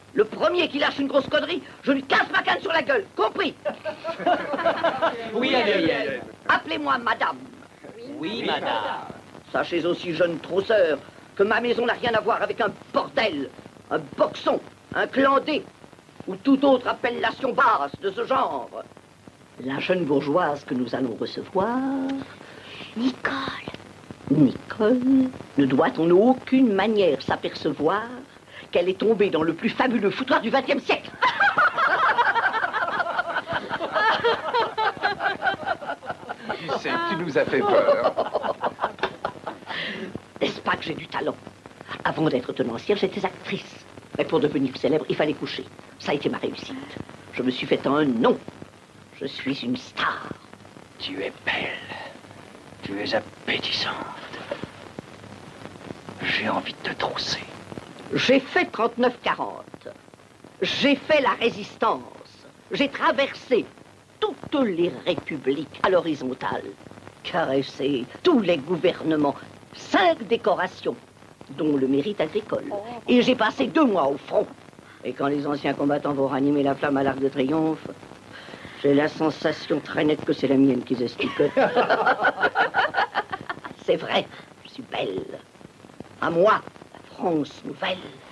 Le premier qui lâche une grosse connerie, je lui casse ma canne sur la gueule. Compris? Oui, Adélienne. Appelez-moi madame. Oui, madame. Sachez aussi, jeune trousseur, que ma maison n'a rien à voir avec un bordel, un boxon, un clandé, ou toute autre appellation basse de ce genre. La jeune bourgeoise que nous allons recevoir, Nicole. Nicole ne doit en aucune manière s'apercevoir qu'elle est tombée dans le plus fabuleux foutoir du XXe siècle. Tu sais, tu nous as fait peur. N'est-ce pas que j'ai du talent? Avant d'être tenancière, j'étais actrice. Mais pour devenir célèbre, il fallait coucher. Ça a été ma réussite. Je me suis fait un nom. Je suis une star. Tu es belle. Tu es appétissante. J'ai envie de te trousser. J'ai fait 39-40. J'ai fait la résistance. J'ai traversé toutes les républiques à l'horizontale. Caressé tous les gouvernements. 5 décorations, dont le mérite agricole. Et j'ai passé 2 mois au front. Et quand les anciens combattants vont ranimer la flamme à l'Arc de Triomphe, j'ai la sensation très nette que c'est la mienne qu'ils expliquent. C'est vrai, je suis belle. À moi, la France nouvelle.